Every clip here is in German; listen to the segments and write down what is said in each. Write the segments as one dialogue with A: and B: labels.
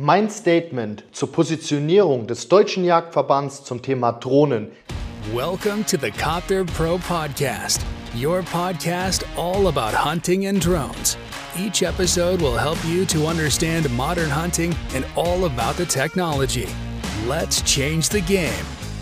A: Mein Statement zur Positionierung des Deutschen Jagdverbands zum Thema Drohnen.
B: Welcome to the Copter Pro Podcast, your podcast all about hunting and drones. Each episode will help you to understand modern hunting and all about the technology. Let's change the game.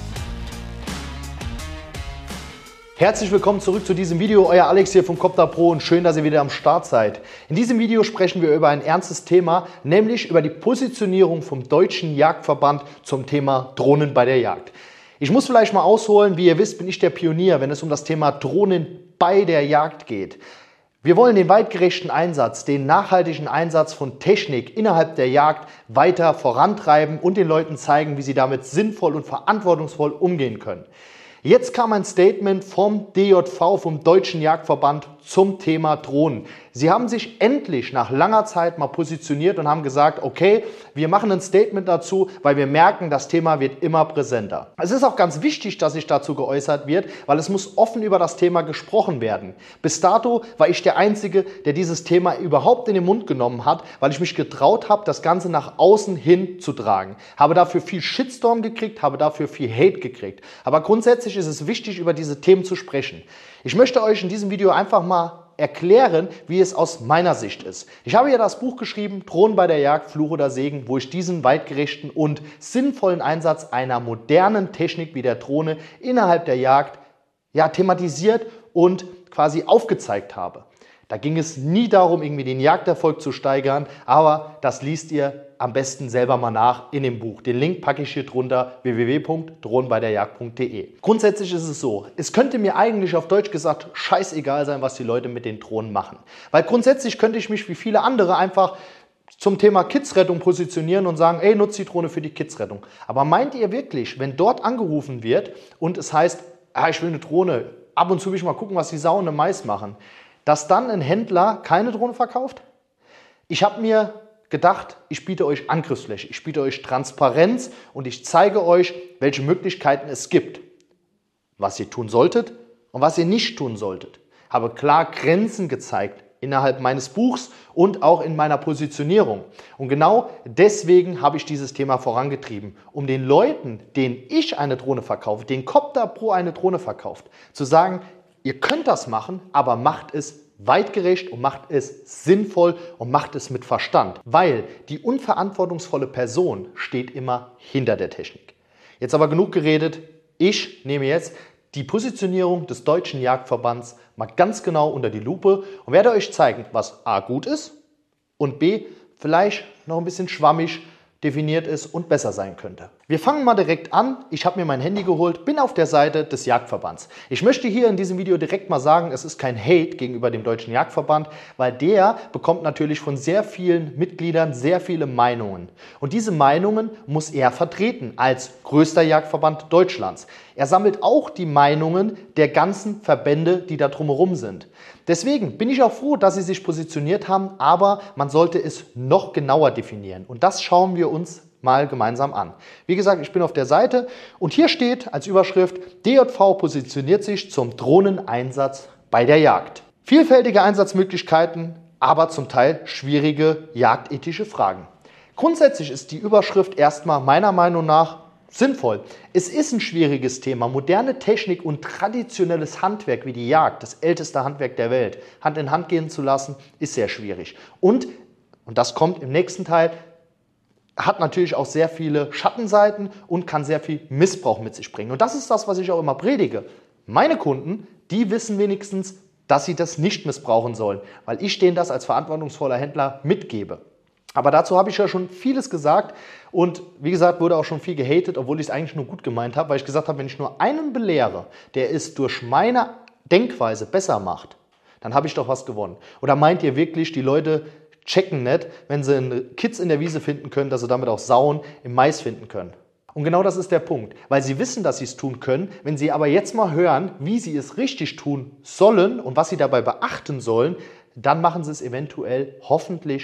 A: Herzlich willkommen zurück zu diesem Video, euer Alex hier vom Copter Pro und schön, dass ihr wieder am Start seid. In diesem Video sprechen wir über ein ernstes Thema, nämlich über die Positionierung vom Deutschen Jagdverband zum Thema Drohnen bei der Jagd. Ich muss vielleicht mal ausholen, wie ihr wisst, bin ich der Pionier, wenn es um das Thema Drohnen bei der Jagd geht. Wir wollen den weitgerechten Einsatz, den nachhaltigen Einsatz von Technik innerhalb der Jagd weiter vorantreiben und den Leuten zeigen, wie sie damit sinnvoll und verantwortungsvoll umgehen können. Jetzt kam ein Statement vom DJV, vom Deutschen Jagdverband, zum Thema Drohnen. Sie haben sich endlich nach langer Zeit mal positioniert und haben gesagt, okay, wir machen ein Statement dazu, weil wir merken, das Thema wird immer präsenter. Es ist auch ganz wichtig, dass sich dazu geäußert wird, weil es muss offen über das Thema gesprochen werden. Bis dato war ich der Einzige, der dieses Thema überhaupt in den Mund genommen hat, weil ich mich getraut habe, das Ganze nach außen hin zu tragen. Habe dafür viel Shitstorm gekriegt, habe dafür viel Hate gekriegt. Aber grundsätzlich ist es wichtig, über diese Themen zu sprechen. Ich möchte euch in diesem Video einfach mal erklären, wie es aus meiner Sicht ist. Ich habe ja das Buch geschrieben, Drohnen bei der Jagd, Fluch oder Segen, wo ich diesen weitgerechten und sinnvollen Einsatz einer modernen Technik wie der Drohne innerhalb der Jagd thematisiert und quasi aufgezeigt habe. Da ging es nie darum, irgendwie den Jagderfolg zu steigern, aber das liest ihr am besten selber mal nach in dem Buch. Den Link packe ich hier drunter, www.drohnenbeiderjagd.de. Grundsätzlich ist es so, es könnte mir eigentlich auf Deutsch gesagt scheißegal sein, was die Leute mit den Drohnen machen. Weil grundsätzlich könnte ich mich wie viele andere einfach zum Thema Kidsrettung positionieren und sagen, ey, nutzt die Drohne für die Kidsrettung. Aber meint ihr wirklich, wenn dort angerufen wird und es heißt, ich will eine Drohne, ab und zu will ich mal gucken, was die Sau und der Mais machen, dass dann ein Händler keine Drohne verkauft? Ich habe mir gedacht, ich biete euch Angriffsfläche, ich biete euch Transparenz und ich zeige euch, welche Möglichkeiten es gibt. Was ihr tun solltet und was ihr nicht tun solltet. Habe klar Grenzen gezeigt innerhalb meines Buchs und auch in meiner Positionierung. Und genau deswegen habe ich dieses Thema vorangetrieben, um den Leuten, denen ich eine Drohne verkaufe, den Copter Pro eine Drohne verkauft, zu sagen, ihr könnt das machen, aber macht es weitgerecht und macht es sinnvoll und macht es mit Verstand. Weil die unverantwortungsvolle Person steht immer hinter der Technik. Jetzt aber genug geredet. Ich nehme jetzt die Positionierung des Deutschen Jagdverbands mal ganz genau unter die Lupe und werde euch zeigen, was A gut ist und B vielleicht noch ein bisschen schwammig definiert ist und besser sein könnte. Wir fangen mal direkt an. Ich habe mir mein Handy geholt, bin auf der Seite des Jagdverbands. Ich möchte hier in diesem Video direkt mal sagen, es ist kein Hate gegenüber dem Deutschen Jagdverband, weil der bekommt natürlich von sehr vielen Mitgliedern sehr viele Meinungen. Und diese Meinungen muss er vertreten als größter Jagdverband Deutschlands. Er sammelt auch die Meinungen der ganzen Verbände, die da drumherum sind. Deswegen bin ich auch froh, dass sie sich positioniert haben, aber man sollte es noch genauer definieren. Und das schauen wir uns mal gemeinsam an. Wie gesagt, ich bin auf der Seite und hier steht als Überschrift, DJV positioniert sich zum Drohneneinsatz bei der Jagd. Vielfältige Einsatzmöglichkeiten, aber zum Teil schwierige jagdethische Fragen. Grundsätzlich ist die Überschrift erstmal meiner Meinung nach sinnvoll. Es ist ein schwieriges Thema. Moderne Technik und traditionelles Handwerk wie die Jagd, das älteste Handwerk der Welt, Hand in Hand gehen zu lassen, ist sehr schwierig. Und das kommt im nächsten Teil, hat natürlich auch sehr viele Schattenseiten und kann sehr viel Missbrauch mit sich bringen. Und das ist das, was ich auch immer predige. Meine Kunden, die wissen wenigstens, dass sie das nicht missbrauchen sollen, weil ich denen das als verantwortungsvoller Händler mitgebe. Aber dazu habe ich ja schon vieles gesagt und wie gesagt, wurde auch schon viel gehatet, obwohl ich es eigentlich nur gut gemeint habe, weil ich gesagt habe, wenn ich nur einen belehre, der es durch meine Denkweise besser macht, dann habe ich doch was gewonnen. Oder meint ihr wirklich, die Leute checken nicht, wenn sie einen Kitz in der Wiese finden können, dass sie damit auch Sauen im Mais finden können? Und genau das ist der Punkt, weil sie wissen, dass sie es tun können. Wenn sie aber jetzt mal hören, wie sie es richtig tun sollen und was sie dabei beachten sollen, dann machen sie es eventuell hoffentlich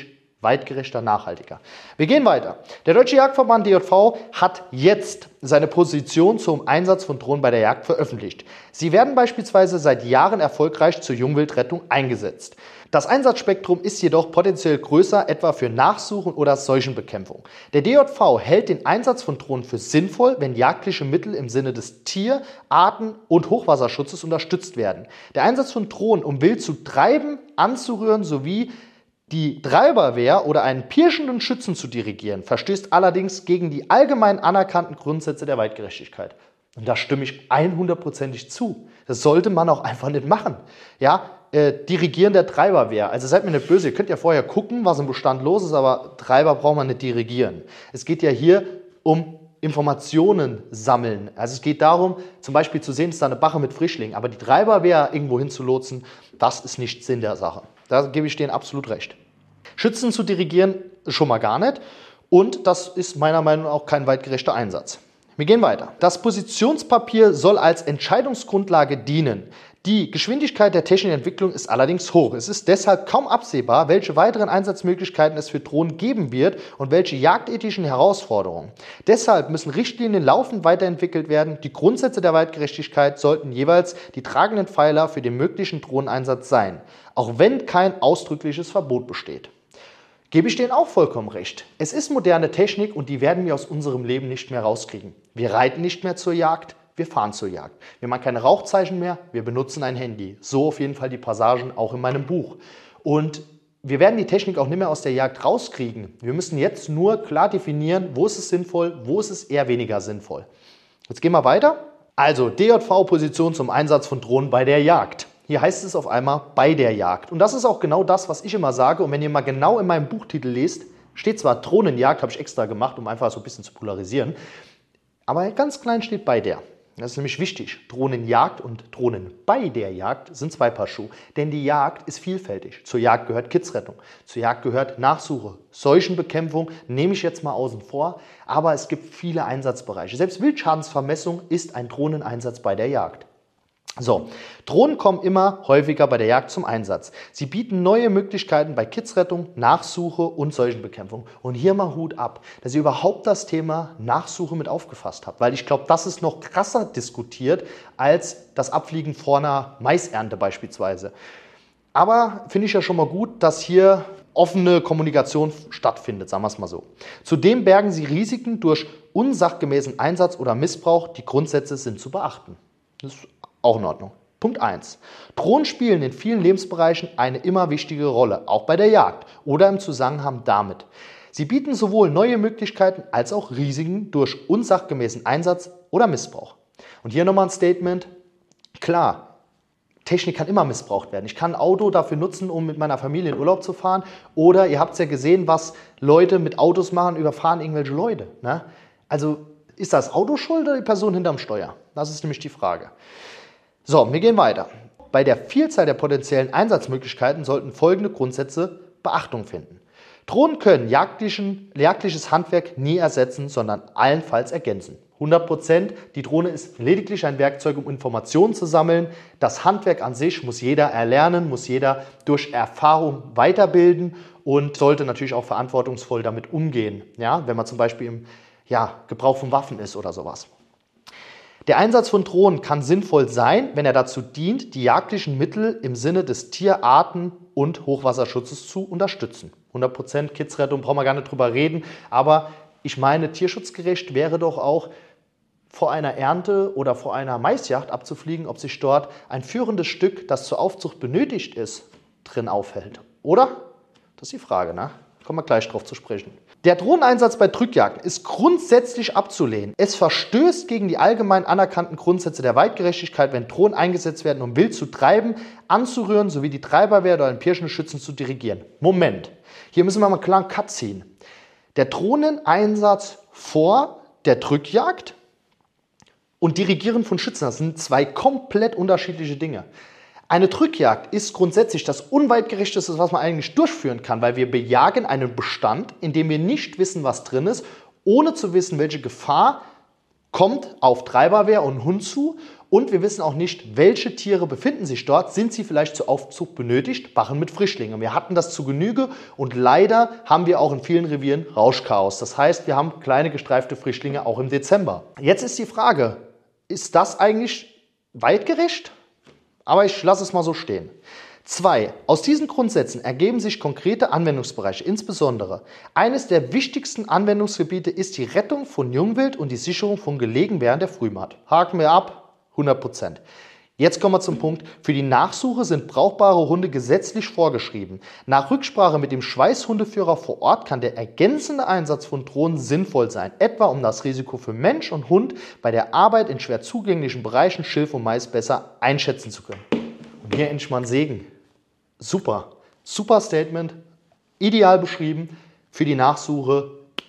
A: weitgerechter, nachhaltiger. Wir gehen weiter. Der Deutsche Jagdverband DJV hat jetzt seine Position zum Einsatz von Drohnen bei der Jagd veröffentlicht. Sie werden beispielsweise seit Jahren erfolgreich zur Jungwildrettung eingesetzt. Das Einsatzspektrum ist jedoch potenziell größer, etwa für Nachsuchen oder Seuchenbekämpfung. Der DJV hält den Einsatz von Drohnen für sinnvoll, wenn jagdliche Mittel im Sinne des Tier-, Arten- und Hochwasserschutzes unterstützt werden. Der Einsatz von Drohnen, um wild zu treiben, anzurühren sowie die Treiberwehr oder einen pirschenden Schützen zu dirigieren, verstößt allerdings gegen die allgemein anerkannten Grundsätze der Weitgerechtigkeit. Und da stimme ich 100%ig zu. Das sollte man auch einfach nicht machen. Ja, Dirigieren der Treiberwehr. Also seid mir nicht böse, ihr könnt ja vorher gucken, was im Bestand los ist, aber Treiber braucht man nicht dirigieren. Es geht ja hier um Informationen sammeln. Also es geht darum, zum Beispiel zu sehen, es ist da eine Bache mit Frischlingen, aber die Treiberwehr irgendwo hinzulotsen, das ist nicht Sinn der Sache. Da gebe ich denen absolut recht. Schützen zu dirigieren schon mal gar nicht und das ist meiner Meinung nach auch kein weitgerechter Einsatz. Wir gehen weiter. Das Positionspapier soll als Entscheidungsgrundlage dienen. Die Geschwindigkeit der technischen Entwicklung ist allerdings hoch. Es ist deshalb kaum absehbar, welche weiteren Einsatzmöglichkeiten es für Drohnen geben wird und welche jagdethischen Herausforderungen. Deshalb müssen Richtlinien laufend weiterentwickelt werden. Die Grundsätze der Weitgerechtigkeit sollten jeweils die tragenden Pfeiler für den möglichen Drohneneinsatz sein, auch wenn kein ausdrückliches Verbot besteht. Gebe ich denen auch vollkommen recht. Es ist moderne Technik und die werden wir aus unserem Leben nicht mehr rauskriegen. Wir reiten nicht mehr zur Jagd. Wir fahren zur Jagd. Wir machen keine Rauchzeichen mehr, wir benutzen ein Handy. So auf jeden Fall die Passagen auch in meinem Buch. Und wir werden die Technik auch nicht mehr aus der Jagd rauskriegen. Wir müssen jetzt nur klar definieren, wo ist es sinnvoll, wo ist es eher weniger sinnvoll. Jetzt gehen wir weiter. Also DJV-Position zum Einsatz von Drohnen bei der Jagd. Hier heißt es auf einmal bei der Jagd. Und das ist auch genau das, was ich immer sage. Und wenn ihr mal genau in meinem Buchtitel lest, steht zwar Drohnenjagd, habe ich extra gemacht, um einfach so ein bisschen zu polarisieren. Aber ganz klein steht bei der. Das ist nämlich wichtig. Drohnenjagd und Drohnen bei der Jagd sind zwei Paar Schuhe. Denn die Jagd ist vielfältig. Zur Jagd gehört Kidsrettung, zur Jagd gehört Nachsuche, Seuchenbekämpfung, nehme ich jetzt mal außen vor. Aber es gibt viele Einsatzbereiche. Selbst Wildschadensvermessung ist ein Drohneneinsatz bei der Jagd. So, Drohnen kommen immer häufiger bei der Jagd zum Einsatz. Sie bieten neue Möglichkeiten bei Kidsrettung, Nachsuche und Seuchenbekämpfung. Und hier mal Hut ab, dass ihr überhaupt das Thema Nachsuche mit aufgefasst habt. Weil ich glaube, das ist noch krasser diskutiert als das Abfliegen vor einer Maisernte beispielsweise. Aber finde ich ja schon mal gut, dass hier offene Kommunikation stattfindet, sagen wir es mal so. Zudem bergen sie Risiken durch unsachgemäßen Einsatz oder Missbrauch. Die Grundsätze sind zu beachten. Das ist auch in Ordnung. Punkt 1. Drohnen spielen in vielen Lebensbereichen eine immer wichtigere Rolle, auch bei der Jagd oder im Zusammenhang damit. Sie bieten sowohl neue Möglichkeiten als auch Risiken durch unsachgemäßen Einsatz oder Missbrauch. Und hier nochmal ein Statement. Klar, Technik kann immer missbraucht werden. Ich kann ein Auto dafür nutzen, um mit meiner Familie in Urlaub zu fahren. Oder ihr habt es ja gesehen, was Leute mit Autos machen, überfahren irgendwelche Leute. Ne? Also ist das Auto schuld oder die Person hinterm Steuer? Das ist nämlich die Frage. So, wir gehen weiter. Bei der Vielzahl der potenziellen Einsatzmöglichkeiten sollten folgende Grundsätze Beachtung finden. Drohnen können jagdliches Handwerk nie ersetzen, sondern allenfalls ergänzen. 100%, die Drohne ist lediglich ein Werkzeug, um Informationen zu sammeln. Das Handwerk an sich muss jeder erlernen, muss jeder durch Erfahrung weiterbilden und sollte natürlich auch verantwortungsvoll damit umgehen, ja, wenn man zum Beispiel im Gebrauch von Waffen ist oder sowas. Der Einsatz von Drohnen kann sinnvoll sein, wenn er dazu dient, die jagdlichen Mittel im Sinne des Tierarten- und Hochwasserschutzes zu unterstützen. 100% Kidsrettung, brauchen wir gar nicht drüber reden, aber ich meine, tierschutzgerecht wäre doch auch vor einer Ernte oder vor einer Maisjagd abzufliegen, ob sich dort ein führendes Stück, das zur Aufzucht benötigt ist, drin aufhält. Oder? Das ist die Frage, ne? Kommen wir gleich drauf zu sprechen. Der Drohneneinsatz bei Drückjagden ist grundsätzlich abzulehnen. Es verstößt gegen die allgemein anerkannten Grundsätze der Weitgerechtigkeit, wenn Drohnen eingesetzt werden, um wild zu treiben, anzurühren, sowie die Treiberwehr oder einen pirschenden Schützen zu dirigieren. Moment, hier müssen wir mal klar einen Cut ziehen. Der Drohneneinsatz vor der Drückjagd und Dirigieren von Schützen, das sind zwei komplett unterschiedliche Dinge. Eine Drückjagd ist grundsätzlich das unweitgerechteste, was man eigentlich durchführen kann, weil wir bejagen einen Bestand, in dem wir nicht wissen, was drin ist, ohne zu wissen, welche Gefahr kommt auf Treiberwehr und Hund zu und wir wissen auch nicht, welche Tiere befinden sich dort. Sind sie vielleicht zur Aufzucht benötigt? Wachen mit Frischlingen. Wir hatten das zu Genüge und leider haben wir auch in vielen Revieren Rauschchaos. Das heißt, wir haben kleine gestreifte Frischlinge auch im Dezember. Jetzt ist die Frage, ist das eigentlich weitgerecht? Aber ich lasse es mal so stehen. 2. Aus diesen Grundsätzen ergeben sich konkrete Anwendungsbereiche. Insbesondere eines der wichtigsten Anwendungsgebiete ist die Rettung von Jungwild und die Sicherung von Gelegen während der Frühmaat. Haken wir ab, 100%. Jetzt kommen wir zum Punkt. Für die Nachsuche sind brauchbare Hunde gesetzlich vorgeschrieben. Nach Rücksprache mit dem Schweißhundeführer vor Ort kann der ergänzende Einsatz von Drohnen sinnvoll sein, etwa um das Risiko für Mensch und Hund bei der Arbeit in schwer zugänglichen Bereichen Schilf und Mais besser einschätzen zu können. Und hier endlich mal ein Segen. Super, super Statement, ideal beschrieben für die Nachsuche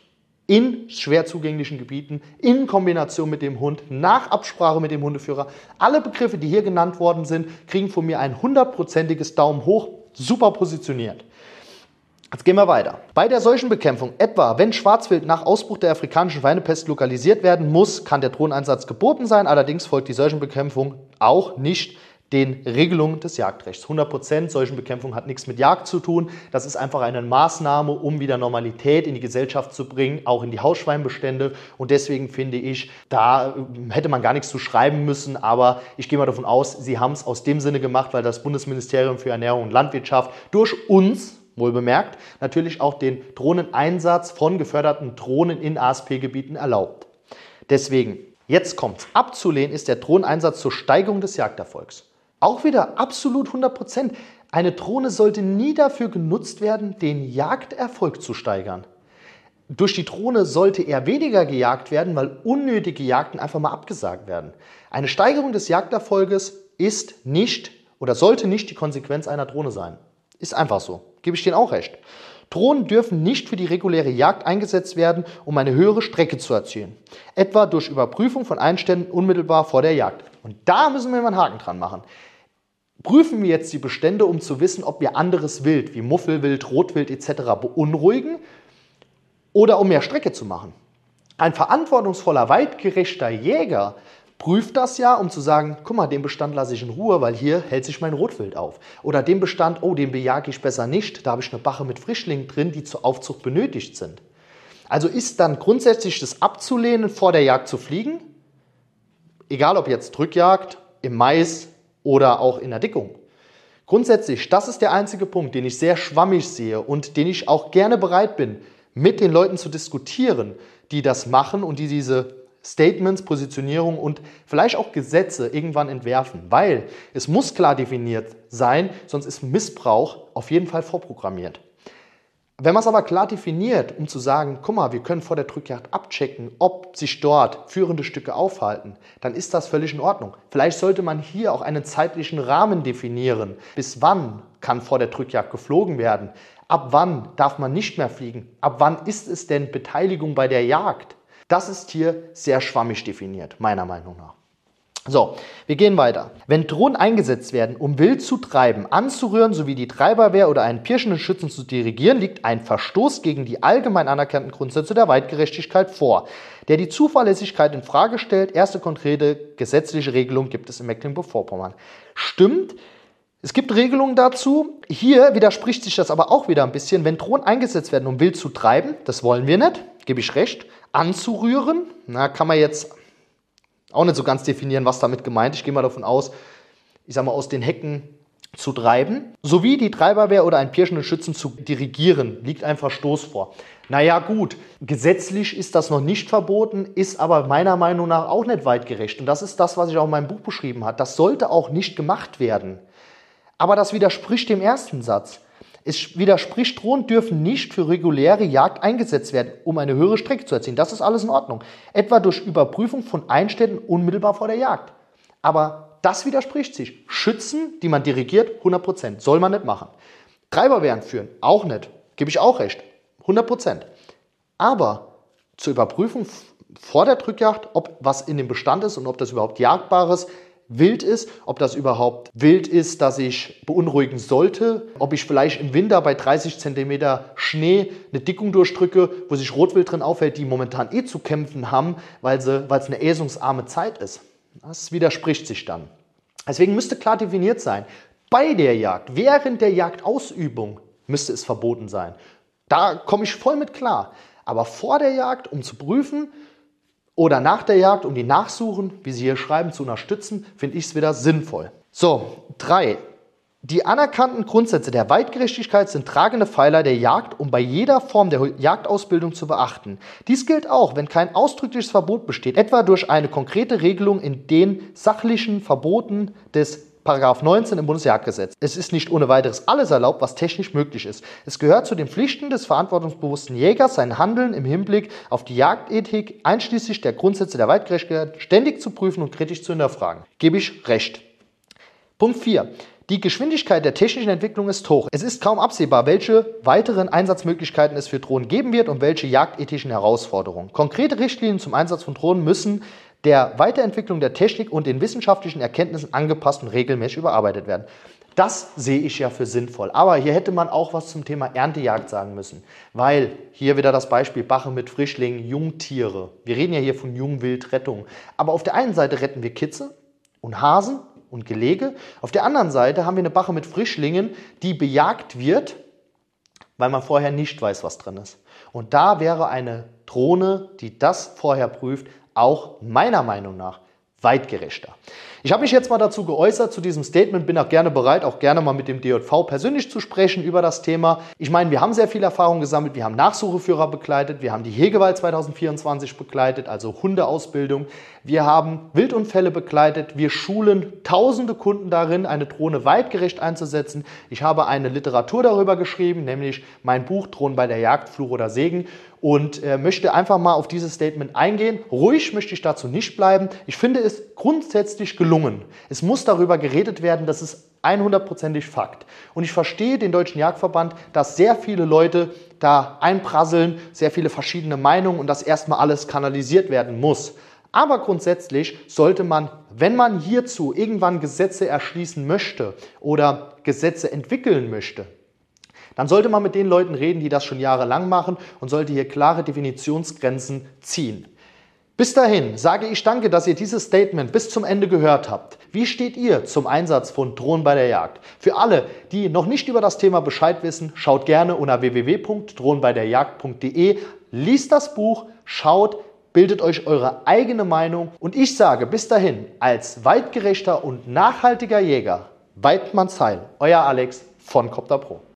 A: in schwer zugänglichen Gebieten, in Kombination mit dem Hund, nach Absprache mit dem Hundeführer. Alle Begriffe, die hier genannt worden sind, kriegen von mir ein 100%iges Daumen hoch, super positioniert. Jetzt gehen wir weiter. Bei der Seuchenbekämpfung, etwa wenn Schwarzwild nach Ausbruch der afrikanischen Schweinepest lokalisiert werden muss, kann der Drohneneinsatz geboten sein, allerdings folgt die Seuchenbekämpfung auch nicht den Regelungen des Jagdrechts. 100% Seuchenbekämpfung hat nichts mit Jagd zu tun. Das ist einfach eine Maßnahme, um wieder Normalität in die Gesellschaft zu bringen, auch in die Hausschweinbestände. Und deswegen finde ich, da hätte man gar nichts zu schreiben müssen. Aber ich gehe mal davon aus, sie haben es aus dem Sinne gemacht, weil das Bundesministerium für Ernährung und Landwirtschaft durch uns, wohlbemerkt, natürlich auch den Drohneneinsatz von geförderten Drohnen in ASP-Gebieten erlaubt. Deswegen, jetzt kommt's. Abzulehnen ist der Drohneneinsatz zur Steigerung des Jagderfolgs. Auch wieder absolut 100%. Eine Drohne sollte nie dafür genutzt werden, den Jagderfolg zu steigern. Durch die Drohne sollte eher weniger gejagt werden, weil unnötige Jagden einfach mal abgesagt werden. Eine Steigerung des Jagderfolges ist nicht oder sollte nicht die Konsequenz einer Drohne sein. Ist einfach so. Gebe ich denen auch recht. Drohnen dürfen nicht für die reguläre Jagd eingesetzt werden, um eine höhere Strecke zu erzielen. Etwa durch Überprüfung von Einständen unmittelbar vor der Jagd. Und da müssen wir mal einen Haken dran machen. Prüfen wir jetzt die Bestände, um zu wissen, ob wir anderes Wild wie Muffelwild, Rotwild etc. beunruhigen oder um mehr Strecke zu machen. Ein verantwortungsvoller, weitgerechter Jäger prüft das ja, um zu sagen, guck mal, den Bestand lasse ich in Ruhe, weil hier hält sich mein Rotwild auf. Oder den Bestand, oh, den bejage ich besser nicht, da habe ich eine Bache mit Frischlingen drin, die zur Aufzucht benötigt sind. Also ist dann grundsätzlich das abzulehnen, vor der Jagd zu fliegen, egal ob jetzt Drückjagd, im Mais oder auch in der Dickung. Grundsätzlich, das ist der einzige Punkt, den ich sehr schwammig sehe und den ich auch gerne bereit bin, mit den Leuten zu diskutieren, die das machen und die diese Statements, Positionierung und vielleicht auch Gesetze irgendwann entwerfen, weil es muss klar definiert sein, sonst ist Missbrauch auf jeden Fall vorprogrammiert. Wenn man es aber klar definiert, um zu sagen, guck mal, wir können vor der Drückjagd abchecken, ob sich dort führende Stücke aufhalten, dann ist das völlig in Ordnung. Vielleicht sollte man hier auch einen zeitlichen Rahmen definieren. Bis wann kann vor der Drückjagd geflogen werden? Ab wann darf man nicht mehr fliegen? Ab wann ist es denn Beteiligung bei der Jagd? Das ist hier sehr schwammig definiert, meiner Meinung nach. So, wir gehen weiter. Wenn Drohnen eingesetzt werden, um wild zu treiben, anzurühren sowie die Treiberwehr oder einen pirschenden Schützen zu dirigieren, liegt ein Verstoß gegen die allgemein anerkannten Grundsätze der Weitgerechtigkeit vor, der die Zuverlässigkeit in Frage stellt. Erste konkrete gesetzliche Regelung gibt es in Mecklenburg-Vorpommern. Stimmt, es gibt Regelungen dazu. Hier widerspricht sich das aber auch wieder ein bisschen. Wenn Drohnen eingesetzt werden, um wild zu treiben, das wollen wir nicht, gebe ich recht, anzurühren, na, kann man jetzt auch nicht so ganz definieren, was damit gemeint ist. Ich gehe mal davon aus, aus den Hecken zu treiben, sowie die Treiberwehr oder einen pirschenden Schützen zu dirigieren, liegt ein Verstoß vor. Naja gut, gesetzlich ist das noch nicht verboten, ist aber meiner Meinung nach auch nicht weitgerecht. Und das ist das, was ich auch in meinem Buch beschrieben habe. Das sollte auch nicht gemacht werden. Aber das widerspricht dem ersten Satz. Es widerspricht, Drohnen dürfen nicht für reguläre Jagd eingesetzt werden, um eine höhere Strecke zu erzielen. Das ist alles in Ordnung. Etwa durch Überprüfung von Einständen unmittelbar vor der Jagd. Aber das widerspricht sich. Schützen, die man dirigiert, 100%. Soll man nicht machen. Treiberwehren führen, auch nicht. Gebe ich auch recht. 100%. Aber zur Überprüfung vor der Drückjagd, ob was in dem Bestand ist und ob das überhaupt Jagdbares wild ist, ob das überhaupt wild ist, das ich beunruhigen sollte, ob ich vielleicht im Winter bei 30 cm Schnee eine Dickung durchdrücke, wo sich Rotwild drin aufhält, die momentan zu kämpfen haben, weil es eine äsungsarme Zeit ist. Das widerspricht sich dann. Deswegen müsste klar definiert sein, bei der Jagd, während der Jagdausübung müsste es verboten sein. Da komme ich voll mit klar. Aber vor der Jagd, um zu prüfen, oder nach der Jagd, um die Nachsuchen, wie Sie hier schreiben, zu unterstützen, finde ich es wieder sinnvoll. So, 3. Die anerkannten Grundsätze der Weitgerechtigkeit sind tragende Pfeiler der Jagd, um bei jeder Form der Jagdausbildung zu beachten. Dies gilt auch, wenn kein ausdrückliches Verbot besteht, etwa durch eine konkrete Regelung in den sachlichen Verboten des § 19 im Bundesjagdgesetz. Es ist nicht ohne weiteres alles erlaubt, was technisch möglich ist. Es gehört zu den Pflichten des verantwortungsbewussten Jägers, sein Handeln im Hinblick auf die Jagdethik einschließlich der Grundsätze der Weitgerechtigkeit ständig zu prüfen und kritisch zu hinterfragen. Gebe ich recht. Punkt 4. Die Geschwindigkeit der technischen Entwicklung ist hoch. Es ist kaum absehbar, welche weiteren Einsatzmöglichkeiten es für Drohnen geben wird und welche jagdethischen Herausforderungen. Konkrete Richtlinien zum Einsatz von Drohnen müssen der Weiterentwicklung der Technik und den wissenschaftlichen Erkenntnissen angepasst und regelmäßig überarbeitet werden. Das sehe ich ja für sinnvoll. Aber hier hätte man auch was zum Thema Erntejagd sagen müssen. Weil, hier wieder das Beispiel Bache mit Frischlingen, Jungtiere. Wir reden ja hier von Jungwildrettung. Aber auf der einen Seite retten wir Kitze und Hasen und Gelege. Auf der anderen Seite haben wir eine Bache mit Frischlingen, die bejagt wird, weil man vorher nicht weiß, was drin ist. Und da wäre eine Drohne, die das vorher prüft, auch meiner Meinung nach weit gerechter. Ich habe mich jetzt mal dazu geäußert, zu diesem Statement, bin auch gerne bereit, auch gerne mal mit dem DJV persönlich zu sprechen über das Thema. Ich meine, wir haben sehr viel Erfahrung gesammelt, wir haben Nachsucheführer begleitet, wir haben die Hegewahl 2024 begleitet, also Hundeausbildung, wir haben Wildunfälle begleitet, wir schulen tausende Kunden darin, eine Drohne weitgerecht einzusetzen. Ich habe eine Literatur darüber geschrieben, nämlich mein Buch Drohnen bei der Jagd, Fluch oder Segen, und möchte einfach mal auf dieses Statement eingehen. Ruhig möchte ich dazu nicht bleiben. Ich finde es grundsätzlich gelungen. Es muss darüber geredet werden, das ist 100%ig Fakt. Und ich verstehe den Deutschen Jagdverband, dass sehr viele Leute da einprasseln, sehr viele verschiedene Meinungen und dass erstmal alles kanalisiert werden muss. Aber grundsätzlich sollte man, wenn man hierzu irgendwann Gesetze erschließen möchte oder Gesetze entwickeln möchte, dann sollte man mit den Leuten reden, die das schon jahrelang machen und sollte hier klare Definitionsgrenzen ziehen. Bis dahin sage ich danke, dass ihr dieses Statement bis zum Ende gehört habt. Wie steht ihr zum Einsatz von Drohnen bei der Jagd? Für alle, die noch nicht über das Thema Bescheid wissen, schaut gerne unter www.drohnenbeiderjagd.de, liest das Buch, schaut, bildet euch eure eigene Meinung und ich sage bis dahin, als weitgerechter und nachhaltiger Jäger, Weidmanns Heil, euer Alex von Copter Pro.